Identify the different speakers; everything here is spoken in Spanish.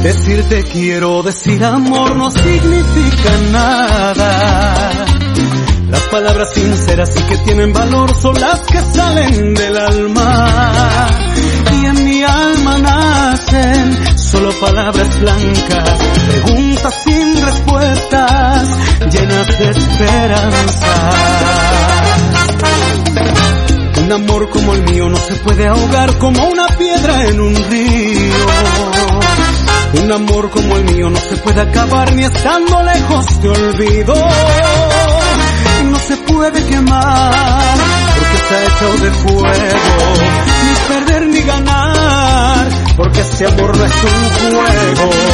Speaker 1: Decirte quiero, decir amor no significa nada. Las palabras sinceras y que tienen valor son las que salen del alma. Y en mi alma nacen solo palabras blancas, preguntas sin respuestas, llenas de esperanza. Un amor como el mío no se puede ahogar como una piedra en un río. Un amor como el mío no se puede acabar ni estando lejos te olvido. No se puede quemar porque está hecho de fuego, ni perder ni ganar porque este amor no es un juego.